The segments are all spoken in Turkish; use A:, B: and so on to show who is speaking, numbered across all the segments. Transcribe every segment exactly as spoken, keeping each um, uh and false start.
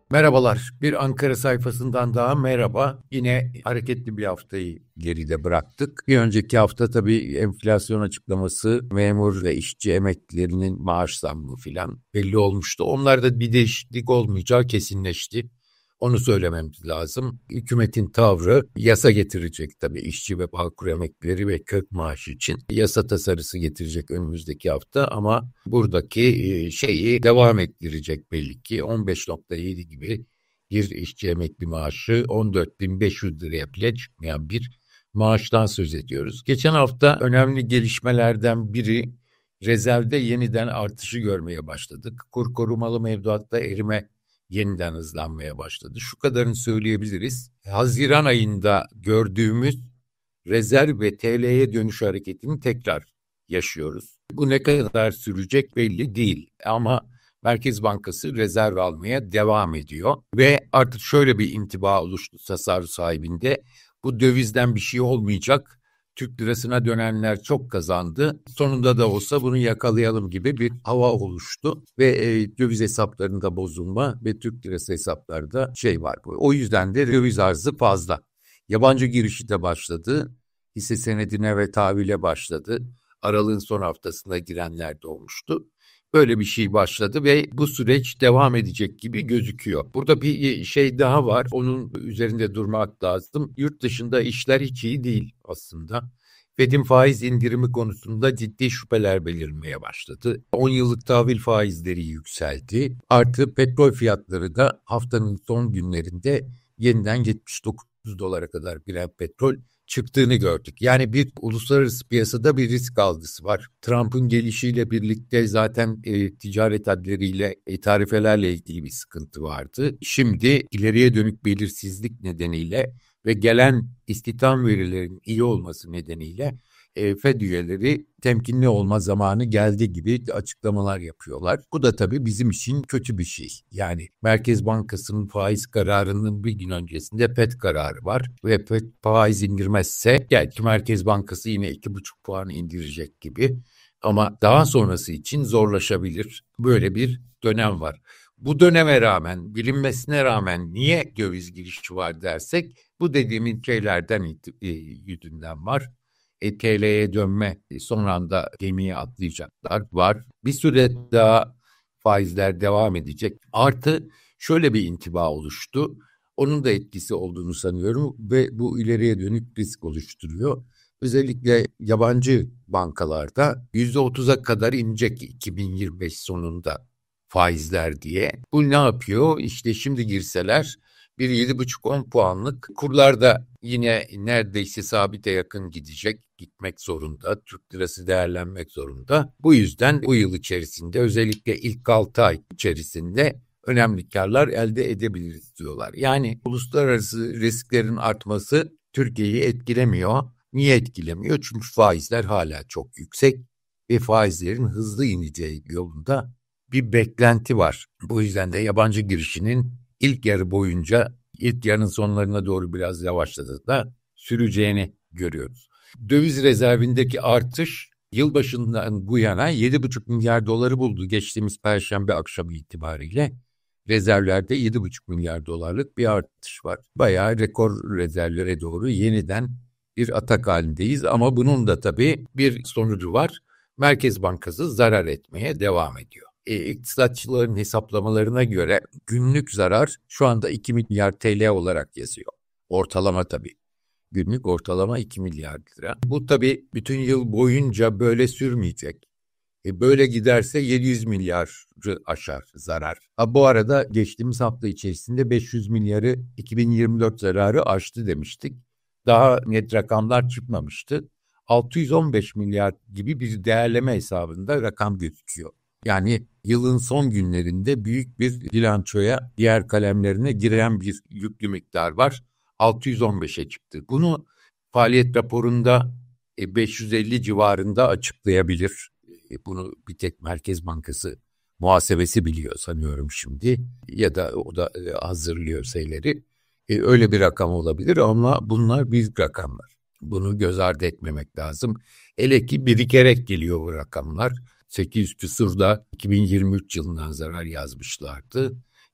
A: Merhabalar. Bir Ankara sayfasından daha merhaba. Yine hareketli bir haftayı geride bıraktık. Bir önceki hafta tabii enflasyon açıklaması, memur ve işçi emeklilerinin maaş zammı filan belli olmuştu. Onlarda bir değişiklik olmayacağı kesinleşti. Onu söylememiz lazım. Hükümetin tavrı yasa getirecek tabii işçi ve bağkur emeklileri ve kök maaşı için. Yasa tasarısı getirecek önümüzdeki hafta ama buradaki şeyi devam ettirecek belli ki. on beş nokta yedi gibi bir işçi emekli maaşı on dört bin beş yüz liraya bile çıkmayan bir maaştan söz ediyoruz. Geçen hafta önemli gelişmelerden biri rezervde yeniden artışı görmeye başladık. Kur korumalı mevduatta erime yeniden hızlanmaya başladı. Şu kadarını söyleyebiliriz. Haziran ayında gördüğümüz rezerv ve T L'ye dönüş hareketini tekrar yaşıyoruz. Bu ne kadar sürecek belli değil ama Merkez Bankası rezerv almaya devam ediyor ve artık şöyle bir intiba oluştu tasarruf sahibinde. Bu dövizden bir şey olmayacak. Türk lirasına dönenler çok kazandı. Sonunda da olsa bunu yakalayalım gibi bir hava oluştu ve e, döviz hesaplarında bozulma ve Türk lirası hesaplarda şey var. O yüzden de döviz arzı fazla. Yabancı girişi de başladı. Hisse senedine ve tahvile başladı. Aralığın son haftasına girenler de olmuştu. Böyle bir şey başladı ve bu süreç devam edecek gibi gözüküyor. Burada bir şey daha var. Onun üzerinde durmak lazım. Yurt dışında işler hiç iyi değil aslında. Fed'in faiz indirimi konusunda ciddi şüpheler belirmeye başladı. on yıllık tahvil faizleri yükseldi. Artı petrol fiyatları da haftanın son günlerinde yeniden yetmiş dokuz dolara kadar Brent petrol çıktığını gördük. Yani bir uluslararası piyasada bir risk algısı var. Trump'ın gelişiyle birlikte zaten e, ticaret hadleriyle, e, tarifelerle ilgili bir sıkıntı vardı. Şimdi ileriye dönük belirsizlik nedeniyle ve gelen istihdam verilerinin iyi olması nedeniyle e, Fed üyeleri temkinli olma zamanı geldi gibi açıklamalar yapıyorlar. Bu da tabii bizim için kötü bir şey. Yani Merkez Bankası'nın faiz kararının bir gün öncesinde Fed kararı var ve Fed faiz indirmezse belki Merkez Bankası yine iki buçuk puan indirecek gibi ama daha sonrası için zorlaşabilir. Böyle bir dönem var. Bu döneme rağmen, bilinmesine rağmen niye döviz girişi var dersek bu dediğimin şeylerden e, yüzünden var. E, T L'ye dönme, e, son anda gemiye atlayacaklar var. Bir süre daha faizler devam edecek. Artı şöyle bir intiba oluştu. Onun da etkisi olduğunu sanıyorum ve bu ileriye dönük risk oluşturuyor. Özellikle yabancı bankalarda yüzde otuza kadar inecek iki bin yirmi beş sonunda faizler diye. Bu ne yapıyor? İşte şimdi girseler bir yedi buçuk on puanlık kurlarda yine neredeyse sabite yakın gidecek, gitmek zorunda. Türk lirası değerlenmek zorunda. Bu yüzden bu yıl içerisinde özellikle ilk altı ay içerisinde önemli karlar elde edebiliriz diyorlar. Yani uluslararası risklerin artması Türkiye'yi etkilemiyor. Niye etkilemiyor? Çünkü faizler hala çok yüksek ve faizlerin hızlı ineceği yolunda bir beklenti var. Bu yüzden de yabancı girişinin ilk yarı boyunca, ilk yarının sonlarına doğru biraz yavaşladı da süreceğini görüyoruz. Döviz rezervindeki artış yılbaşından bu yana yedi buçuk milyar doları buldu. Geçtiğimiz Perşembe akşamı itibariyle rezervlerde yedi buçuk milyar dolarlık bir artış var. Bayağı rekor rezervlere doğru yeniden bir atak halindeyiz ama bunun da tabii bir sonucu var. Merkez Bankası zarar etmeye devam ediyor. E, iktisatçıların hesaplamalarına göre günlük zarar şu anda iki milyar T L olarak yazıyor. Ortalama tabii. Günlük ortalama iki milyar lira. Bu tabii bütün yıl boyunca böyle sürmeyecek. E, böyle giderse yedi yüz milyarı aşar zarar. Ha, bu arada geçtiğimiz hafta içerisinde beş yüz milyarı iki bin yirmi dört zararı aştı demiştik. Daha net rakamlar çıkmamıştı. altı yüz on beş milyar gibi bir değerleme hesabında rakam gözüküyor. Yani yılın son günlerinde büyük bir bilançoya, diğer kalemlerine giren bir yüklü miktar var. altı yüz on beşe çıktı. Bunu faaliyet raporunda beş yüz elli civarında açıklayabilir. Bunu bir tek Merkez Bankası muhasebesi biliyor sanıyorum şimdi ya da o da hazırlıyor şeyleri. Öyle bir rakam olabilir ama bunlar büyük rakamlar. Bunu göz ardı etmemek lazım. Hele ki birikerek geliyor bu rakamlar. sekiz yüz küsurda iki bin yirmi üç yılından zarar yazmışlardı.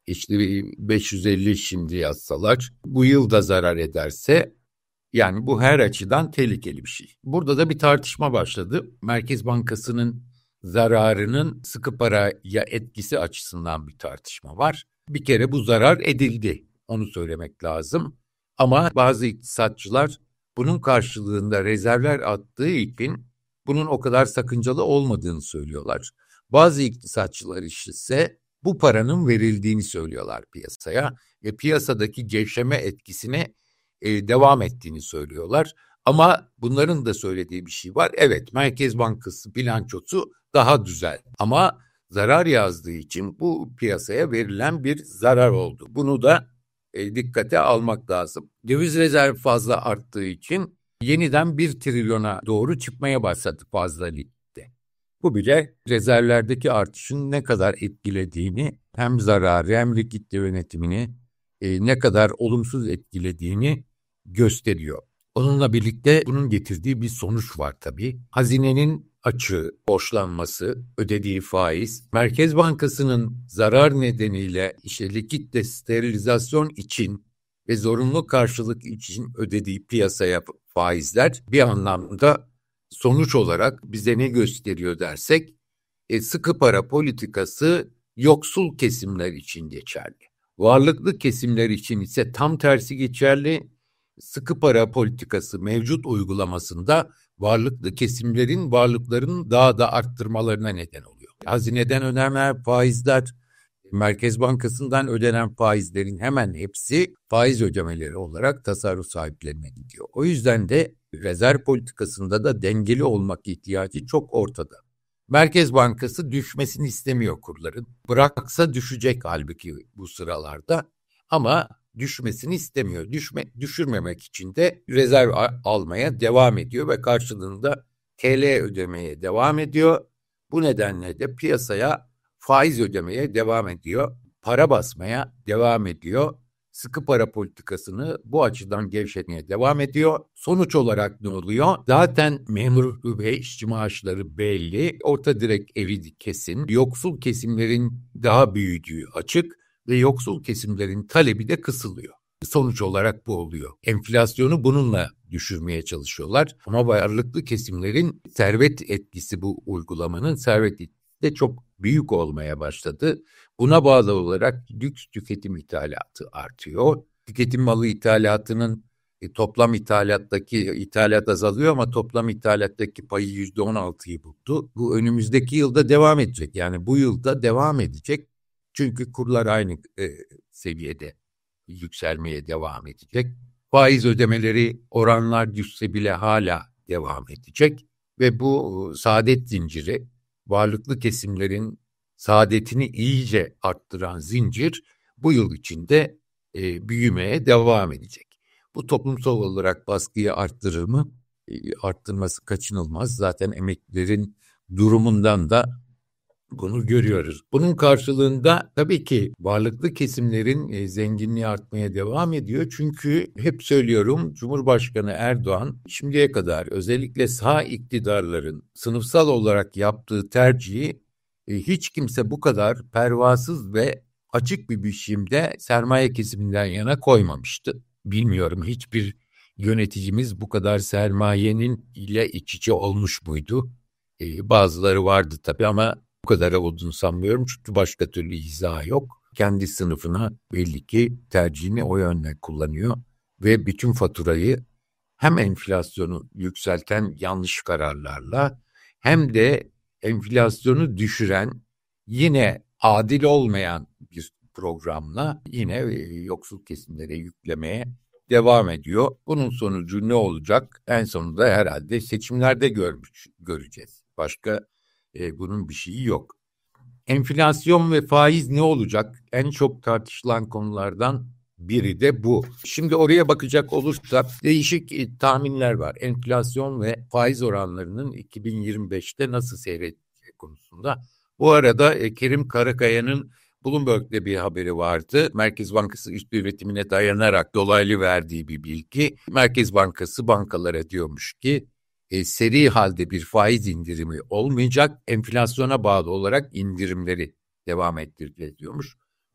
A: işte beş yüz elli şimdi yazsalar, bu yıl da zarar ederse, yani bu her açıdan tehlikeli bir şey. Burada da bir tartışma başladı. Merkez Bankası'nın zararının sıkı paraya etkisi açısından bir tartışma var. Bir kere bu zarar edildi, onu söylemek lazım. Ama bazı iktisatçılar bunun karşılığında rezervler attığı için bunun o kadar sakıncalı olmadığını söylüyorlar. Bazı iktisatçılar ise bu paranın verildiğini söylüyorlar piyasaya ve piyasadaki gevşeme etkisine e, devam ettiğini söylüyorlar. Ama bunların da söylediği bir şey var. Evet, Merkez Bankası bilançosu daha güzel ama zarar yazdığı için bu piyasaya verilen bir zarar oldu. Bunu da e, dikkate almak lazım. Döviz rezervi fazla arttığı için yeniden bir trilyona doğru çıkmaya başladı fazla ligde. Bu bile rezervlerdeki artışın ne kadar etkilediğini, hem zararı hem likidite yönetimini e, ne kadar olumsuz etkilediğini gösteriyor. Onunla birlikte bunun getirdiği bir sonuç var tabii. Hazinenin açığı, borçlanması, ödediği faiz, Merkez Bankası'nın zarar nedeniyle işte likidite sterilizasyon için ve zorunlu karşılık için ödediği piyasaya faizler bir anlamda sonuç olarak bize ne gösteriyor dersek, e, sıkı para politikası yoksul kesimler için geçerli. Varlıklı kesimler için ise tam tersi geçerli. Sıkı para politikası mevcut uygulamasında varlıklı kesimlerin varlıklarını daha da arttırmalarına neden oluyor. Hazineden ödenen faizler, Merkez Bankası'ndan ödenen faizlerin hemen hepsi faiz ödemeleri olarak tasarruf sahiplerine gidiyor. O yüzden de rezerv politikasında da dengeli olmak ihtiyacı çok ortada. Merkez Bankası düşmesini istemiyor kurların. Bıraksa düşecek halbuki bu sıralarda, ama düşmesini istemiyor. Düşme, düşürmemek için de rezerv almaya devam ediyor ve karşılığında T L ödemeye devam ediyor. Bu nedenle de piyasaya faiz ödemeye devam ediyor. Para basmaya devam ediyor. Sıkı para politikasını bu açıdan gevşetmeye devam ediyor. Sonuç olarak ne oluyor? Zaten memur ve işçi maaşları belli. Orta direk eridi kesin. Yoksul kesimlerin daha büyüdüğü açık ve yoksul kesimlerin talebi de kısılıyor. Sonuç olarak bu oluyor. Enflasyonu bununla düşürmeye çalışıyorlar. Ama varlıklı kesimlerin servet etkisi, bu uygulamanın servet etkisi de çok büyük olmaya başladı. Buna bağlı olarak lüks tüketim ithalatı artıyor. Tüketim malı ithalatının e, toplam ithalattaki ithalat azalıyor ama toplam ithalattaki payı yüzde on altıyı buldu. Bu önümüzdeki yılda devam edecek. Yani bu yılda devam edecek. Çünkü kurlar aynı e, seviyede yükselmeye devam edecek. Faiz ödemeleri oranlar düşse bile hala devam edecek ve bu saadet zinciri, varlıklı kesimlerin saadetini iyice arttıran zincir bu yıl içinde e, büyümeye devam edecek. Bu toplumsal olarak baskıyı arttırır mı? E, arttırması kaçınılmaz. Zaten emeklilerin durumundan da bunu görüyoruz. Bunun karşılığında tabii ki varlıklı kesimlerin e, zenginliği artmaya devam ediyor. Çünkü hep söylüyorum, Cumhurbaşkanı Erdoğan şimdiye kadar özellikle sağ iktidarların sınıfsal olarak yaptığı tercihi e, hiç kimse bu kadar pervasız ve açık bir biçimde sermaye kesiminden yana koymamıştı. Bilmiyorum, hiçbir yöneticimiz bu kadar sermayenin ile iç içe olmuş muydu? E, bazıları vardı tabii ama bu kadar olduğunu sanmıyorum, çünkü başka türlü izahı yok. Kendi sınıfına belli ki tercihini o yönde kullanıyor ve bütün faturayı hem enflasyonu yükselten yanlış kararlarla hem de enflasyonu düşüren, yine adil olmayan bir programla yine yoksul kesimlere yüklemeye devam ediyor. Bunun sonucu ne olacak? En sonunda herhalde seçimlerde görmüş, göreceğiz. Başka E, bunun bir şeyi yok. Enflasyon ve faiz ne olacak? En çok tartışılan konulardan biri de bu. Şimdi oraya bakacak olursak değişik e, tahminler var. Enflasyon ve faiz oranlarının iki bin yirmi beşte nasıl seyredeceği konusunda. Bu arada e, Kerim Karakaya'nın Bloomberg'de bir haberi vardı. Merkez Bankası üst yönetimine dayanarak dolaylı verdiği bir bilgi. Merkez Bankası bankalara diyormuş ki E, seri halde bir faiz indirimi olmayacak, enflasyona bağlı olarak indirimleri devam ettireceğiz diyormuş.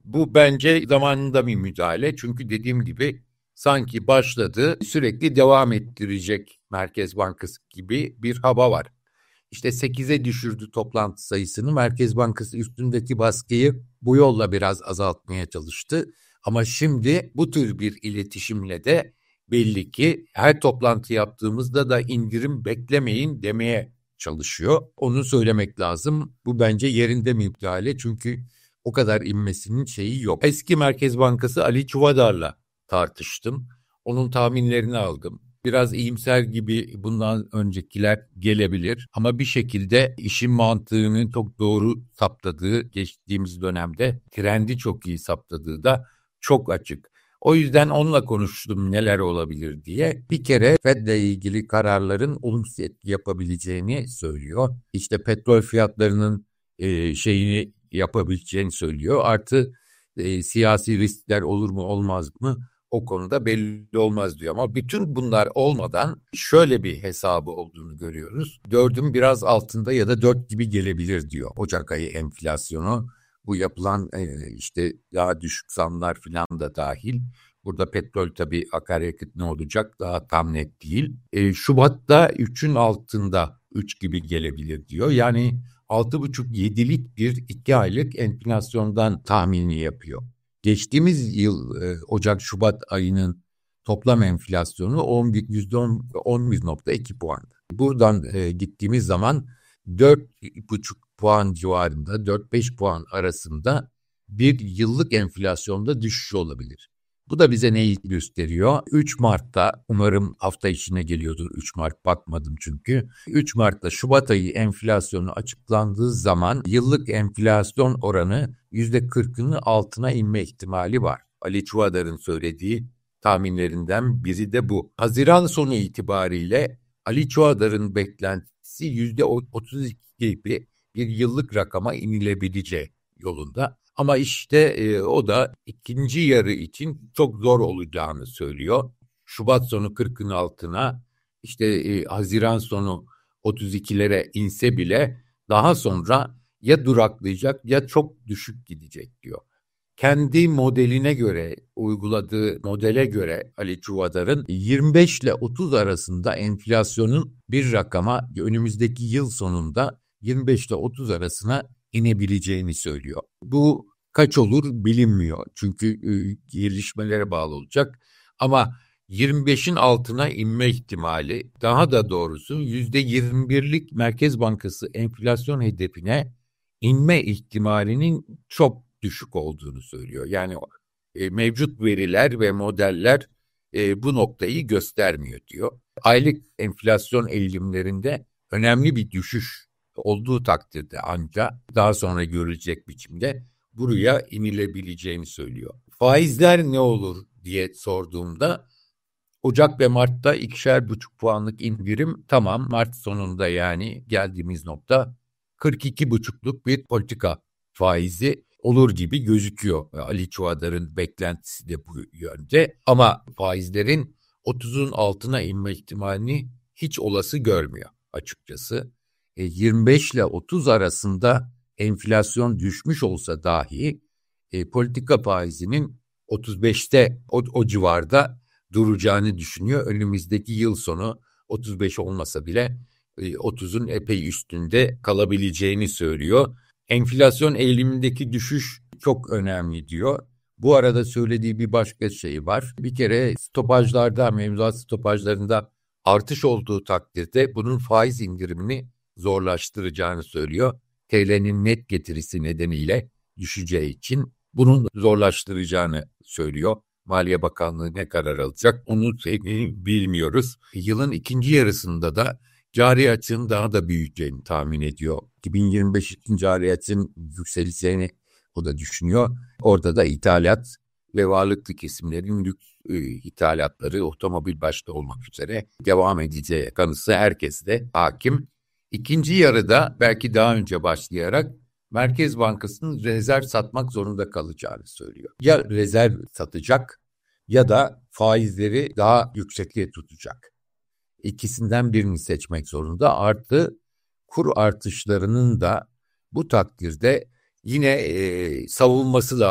A: Bu bence zamanında bir müdahale. Çünkü dediğim gibi sanki başladı, sürekli devam ettirecek Merkez Bankası gibi bir hava var. İşte sekize düşürdü toplantı sayısını. Merkez Bankası üstündeki baskıyı bu yolla biraz azaltmaya çalıştı. Ama şimdi bu tür bir iletişimle de belli ki her toplantı yaptığımızda da indirim beklemeyin demeye çalışıyor. Onu söylemek lazım. Bu bence yerinde müdahale, çünkü o kadar inmesinin şeyi yok. Eski Merkez Bankası Ali Çuvadar'la tartıştım. Onun tahminlerini aldım. Biraz iyimser gibi bundan öncekiler gelebilir ama bir şekilde işin mantığının çok doğru saptadığı, geçtiğimiz dönemde trendi çok iyi saptadığı da çok açık. O yüzden onunla konuştum neler olabilir diye. Bir kere Fed'le ilgili kararların olumsuz etki yapabileceğini söylüyor. İşte petrol fiyatlarının e, şeyini yapabileceğini söylüyor. Artı e, siyasi riskler olur mu olmaz mı? O konuda belli olmaz diyor. Ama bütün bunlar olmadan şöyle bir hesabı olduğunu görüyoruz. Dördün biraz altında ya da dört gibi gelebilir diyor. Ocak ayı enflasyonu, bu yapılan e, işte daha düşük zamlar falan da dahil. Burada petrol tabii, akaryakıt ne olacak daha tam net değil. E, Şubat'ta üçün altında, üç gibi gelebilir diyor. Yani altı buçuk yedilik bir iki aylık enflasyondan tahmini yapıyor. Geçtiğimiz yıl e, Ocak-Şubat ayının toplam enflasyonu yüzde on bir nokta iki puan. Buradan e, gittiğimiz zaman dört buçuk puan civarında, dört beş puan arasında bir yıllık enflasyonda düşüş olabilir. Bu da bize neyi gösteriyor? üç Mart'ta, umarım hafta içine geliyordur, üç Mart bakmadım çünkü. üç Mart'ta Şubat ayı enflasyonu açıklandığı zaman yıllık enflasyon oranı yüzde kırkının altına inme ihtimali var. Ali Çuvadar'ın söylediği tahminlerinden biri de bu. Haziran sonu itibariyle Ali Çuvadar'ın beklentisi yüzde otuz iki gibi bir yıllık rakama inilebileceği yolunda. Ama işte e, o da ikinci yarı için çok zor olacağını söylüyor. Şubat sonu kırkın altına, işte e, Haziran sonu otuz ikilere inse bile daha sonra ya duraklayacak ya çok düşük gidecek diyor. Kendi modeline göre, uyguladığı modele göre Ali Çuvadar'ın yirmi beş ile otuz arasında enflasyonun bir rakama önümüzdeki yıl sonunda yirmi beş ile otuz arasına inebileceğini söylüyor. Bu kaç olur bilinmiyor çünkü e, gelişmelere bağlı olacak, ama yirmi beşin altına inme ihtimali, daha da doğrusu yüzde yirmi birlik Merkez Bankası enflasyon hedefine inme ihtimalinin çok düşük olduğunu söylüyor. Yani e, mevcut veriler ve modeller e, bu noktayı göstermiyor diyor. Aylık enflasyon eğilimlerinde önemli bir düşüş olduğu takdirde ancak daha sonra görülecek biçimde buraya inilebileceğini söylüyor. Faizler ne olur diye sorduğumda Ocak ve Mart'ta ikişer buçuk puanlık indirim, tamam, Mart sonunda yani geldiğimiz nokta kırk iki buçukluk bir politika faizi olur gibi gözüküyor. Ali Çuvadar'ın beklentisi de bu yönde, ama faizlerin otuzun altına inme ihtimalini hiç olası görmüyor açıkçası. E, yirmi beş ile otuz arasında enflasyon düşmüş olsa dahi e, politika faizinin otuz beşte o, o civarda duracağını düşünüyor. Önümüzdeki yıl sonu otuz beş olmasa bile e, otuzun epey üstünde kalabileceğini söylüyor. Enflasyon eğilimindeki düşüş çok önemli diyor. Bu arada söylediği bir başka şey var. Bir kere stopajlarda, mevduat stopajlarında artış olduğu takdirde bunun faiz indirimini zorlaştıracağını söylüyor. T L'nin net getirisi nedeniyle düşeceği için bunun zorlaştıracağını söylüyor. Maliye Bakanlığı ne karar alacak onu bilmiyoruz. Yılın ikinci yarısında da cari açığın daha da büyüyeceğini tahmin ediyor. iki bin yirmi beş için cari açığın yükseleceğini o da düşünüyor. Orada da ithalat ve varlıklı kesimlerin lüks e, ithalatları, otomobil başta olmak üzere devam edeceği kanısı herkeste hakim. İkinci yarıda belki daha önce başlayarak Merkez Bankası'nın rezerv satmak zorunda kalacağını söylüyor. Ya rezerv satacak ya da faizleri daha yüksekliğe tutacak. İkisinden birini seçmek zorunda. Artı kur artışlarının da bu takdirde yine e, savunması lazım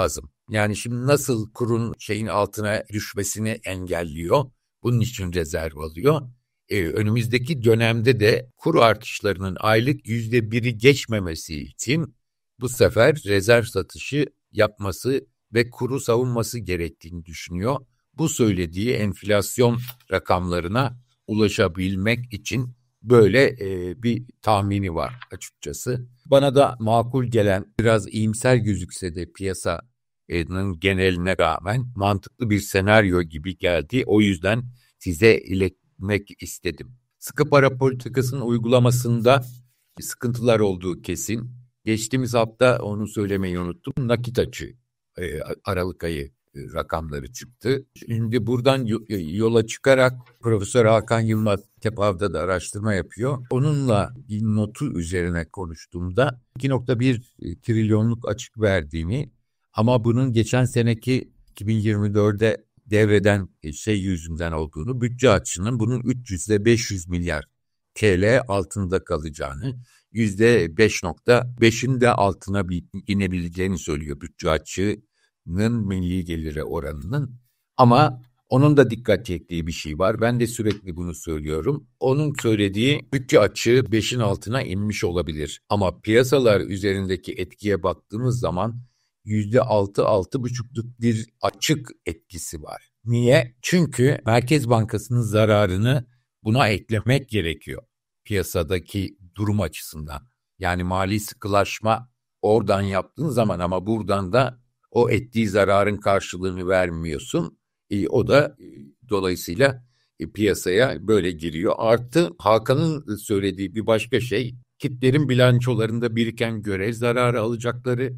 A: Yani şimdi nasıl kurun şeyin altına düşmesini engelliyor, bunun için rezerv alıyor. Ee, önümüzdeki dönemde de kur artışlarının aylık yüzde biri geçmemesi için bu sefer rezerv satışı yapması ve kuru savunması gerektiğini düşünüyor. Bu söylediği enflasyon rakamlarına ulaşabilmek için böyle e, bir tahmini var açıkçası. Bana da makul gelen, biraz iyimser gözükse de piyasanın geneline rağmen mantıklı bir senaryo gibi geldi. O yüzden size iletmek istedim. Sıkı para politikasının uygulamasında sıkıntılar olduğu kesin. Geçtiğimiz hafta onu söylemeyi unuttum. Nakit açığı e, Aralık ayı rakamları çıktı. Şimdi buradan yola çıkarak Profesör Hakan Yılmaz Tepav'da da araştırma yapıyor. Onunla bir notu üzerine konuştuğumda iki nokta bir trilyonluk açık verdiğini, ama bunun geçen seneki iki bin yirmi dörde devreden şey yüzünden olduğunu, bütçe açığının bunun üç yüz ile beş yüz milyar T L altında kalacağını, yüzde beş nokta beşin de altına inebileceğini söylüyor bütçe açığının milli gelire oranının. Ama onun da dikkat çektiği bir şey var. Ben de sürekli bunu söylüyorum. Onun söylediği bütçe açığı beşin altına inmiş olabilir. Ama piyasalar üzerindeki etkiye baktığımız zaman yüzde altı altı buçukluk bir açık etkisi var. Niye? Çünkü Merkez Bankası'nın zararını buna eklemek gerekiyor piyasadaki durum açısından. Yani mali sıkılaşma oradan yaptığın zaman, ama buradan da o ettiği zararın karşılığını vermiyorsun. E, o da e, dolayısıyla e, piyasaya böyle giriyor. Artı Hakan'ın söylediği bir başka şey, kitlerin bilançolarında biriken görev zararı alacakları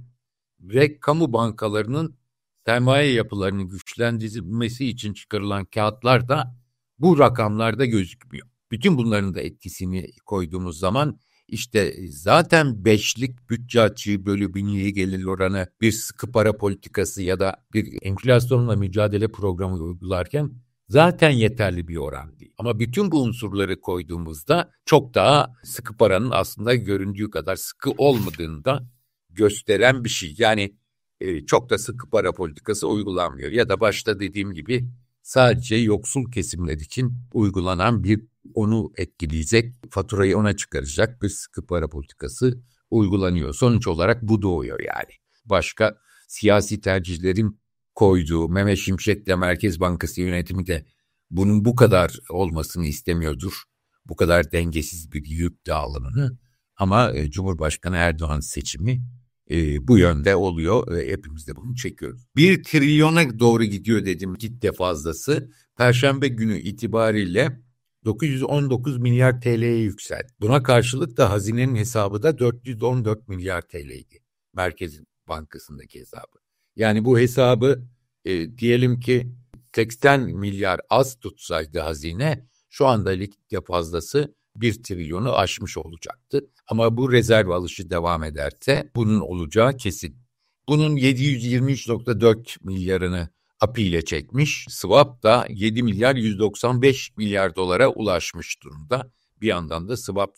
A: ve kamu bankalarının sermaye yapılarını güçlendirilmesi için çıkarılan kağıtlar da bu rakamlarda gözükmüyor. Bütün bunların da etkisini koyduğumuz zaman işte zaten beşlik bütçe açığı bölü milli gelir oranı bir sıkı para politikası ya da bir enflasyonla mücadele programı uygularken zaten yeterli bir oran değil. Ama bütün bu unsurları koyduğumuzda çok daha sıkı paranın aslında göründüğü kadar sıkı olmadığını da gösteren bir şey. Yani e, çok da sıkı para politikası uygulanmıyor. Ya da başta dediğim gibi sadece yoksul kesimler için uygulanan bir, onu etkileyecek, faturayı ona çıkaracak bir sıkı para politikası uygulanıyor. Sonuç olarak bu doğuyor yani. Başka siyasi tercihlerin koyduğu, Mehmet Şimşek'le Merkez Bankası yönetimi de bunun bu kadar olmasını istemiyordur. Bu kadar dengesiz bir yük dağılımını. Ama e, Cumhurbaşkanı Erdoğan seçimi e, bu yönde oluyor. E, hepimiz de bunu çekiyoruz. Bir trilyona doğru gidiyor dedim, kitle fazlası. Perşembe günü itibariyle dokuz yüz on dokuz milyar T L'ye yükseldi. Buna karşılık da hazinenin hesabı da dört yüz on dört milyar T L'ydi. Merkez Bankası'ndaki hesabı. Yani bu hesabı e, diyelim ki seksen milyar az tutsaydı hazine, şu anda likidite fazlası bir trilyonu aşmış olacaktı. Ama bu rezerv alışı devam ederse bunun olacağı kesin. Bunun yedi yüz yirmi üç nokta dört milyarını A P I ile çekmiş. Swap da yedi milyar yüz doksan beş milyar dolara ulaşmış durumda. Bir yandan da swap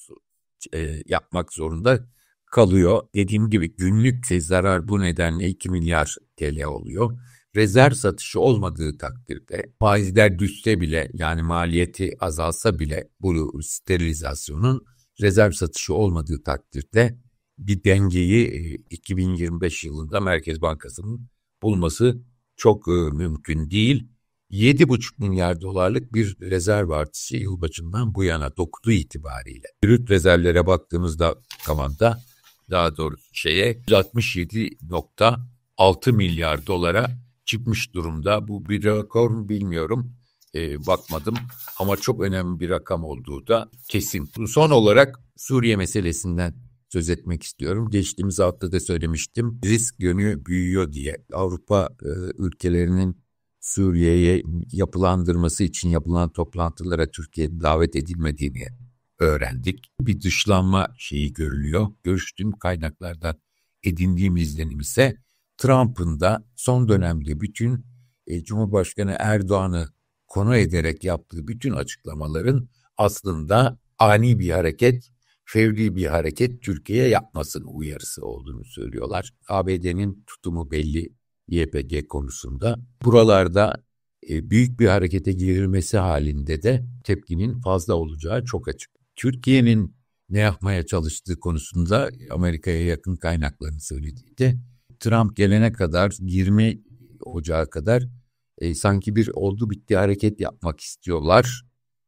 A: e, yapmak zorunda kalıyor. Dediğim gibi günlük zarar bu nedenle iki milyar T L oluyor. Rezerv satışı olmadığı takdirde faizler düşse bile, yani maliyeti azalsa bile bu sterilizasyonun, rezerv satışı olmadığı takdirde bir dengeyi iki bin yirmi beş yılında Merkez Bankası'nın bulması çok mümkün değil. yedi buçuk milyar dolarlık bir rezerv artışı yılbaşından bu yana dokuzu itibariyle. Brüt rezervlere baktığımızda kamanda, daha doğrusu şeye yüz altmış yedi nokta altı milyar dolara çıkmış durumda. Bu bir rekor mu bilmiyorum. E, bakmadım ama çok önemli bir rakam olduğu da kesin. Son olarak Suriye meselesinden söz etmek istiyorum. Geçtiğimiz hafta da söylemiştim. Risk yönü büyüyor diye. Avrupa e, ülkelerinin Suriye'ye yapılandırması için yapılan toplantılara Türkiye davet edilmediğini öğrendik. Bir dışlanma şeyi görülüyor. Görüştüğüm kaynaklardan edindiğim izlenim ise Trump'ın da son dönemde bütün e, Cumhurbaşkanı Erdoğan'ı konu ederek yaptığı bütün açıklamaların aslında ani bir hareket, fevri bir hareket Türkiye'ye yapmasın uyarısı olduğunu söylüyorlar. A B D'nin tutumu belli. Y P G konusunda. Buralarda e, büyük bir harekete girilmesi halinde de tepkinin fazla olacağı çok açık. Türkiye'nin ne yapmaya çalıştığı konusunda Amerika'ya yakın kaynakların söylediği de Trump gelene kadar yirmi Ocağı kadar e, sanki bir oldu bitti hareket yapmak istiyorlar.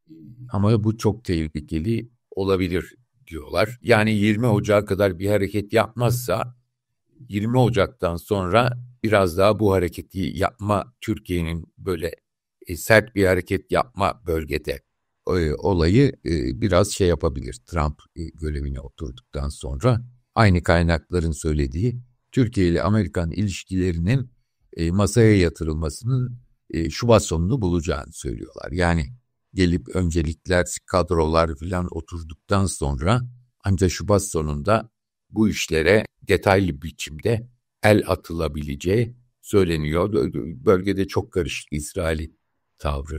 A: Ama bu çok tehlikeli olabilir diyorlar. Yani yirmi Ocağı kadar bir hareket yapmazsa yirmi Ocak'tan sonra biraz daha bu hareketi yapma, Türkiye'nin böyle e, sert bir hareket yapma bölgede e, olayı e, biraz şey yapabilir. Trump e, görevine oturduktan sonra aynı kaynakların söylediği Türkiye ile Amerikan ilişkilerinin e, masaya yatırılmasının e, Şubat sonunu bulacağını söylüyorlar. Yani gelip öncelikler, kadrolar falan oturduktan sonra ancak Şubat sonunda bu işlere detaylı biçimde el atılabileceği söyleniyor. Bölgede çok karışık İsrail tavrı,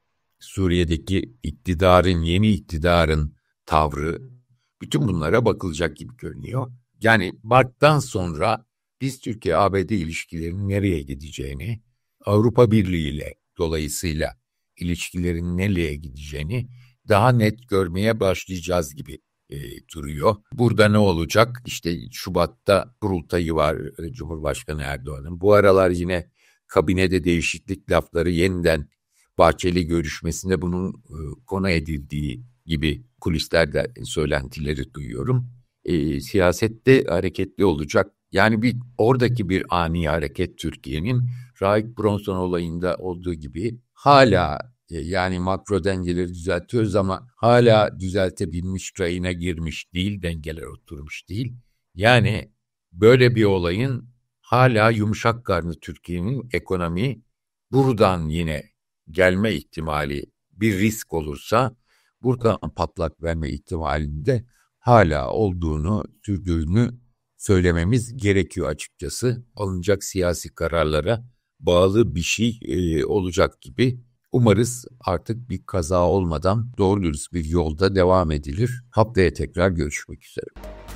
A: Suriye'deki iktidarın, yeni iktidarın tavrı, bütün bunlara bakılacak gibi görünüyor. Yani Mart'tan sonra biz Türkiye-A B D ilişkilerinin nereye gideceğini, Avrupa Birliği ile dolayısıyla ilişkilerin nereye gideceğini daha net görmeye başlayacağız gibi e, duruyor. Burada ne olacak? İşte Şubat'ta kurultayı var e, Cumhurbaşkanı Erdoğan'ın. Bu aralar yine kabinede değişiklik lafları yeniden Bahçeli görüşmesinde bunun e, konu edildiği gibi kulislerde söylentileri duyuyorum. E, siyasette hareketli olacak. Yani bir oradaki bir ani hareket Türkiye'nin Raik Bronson olayında olduğu gibi hala e, yani makro dengeleri düzeltiyoruz ama hala düzeltebilmiş rayına girmiş değil, dengeler oturmuş değil. Yani böyle bir olayın hala yumuşak karnı Türkiye'nin ekonomi buradan yine gelme ihtimali bir risk olursa buradan patlak verme ihtimalinde hala olduğunu, sürdüğünü söylememiz gerekiyor açıkçası. Alınacak siyasi kararlara bağlı bir şey e, olacak gibi. Umarız artık bir kaza olmadan doğru dürüst bir yolda devam edilir. Haftaya tekrar görüşmek üzere.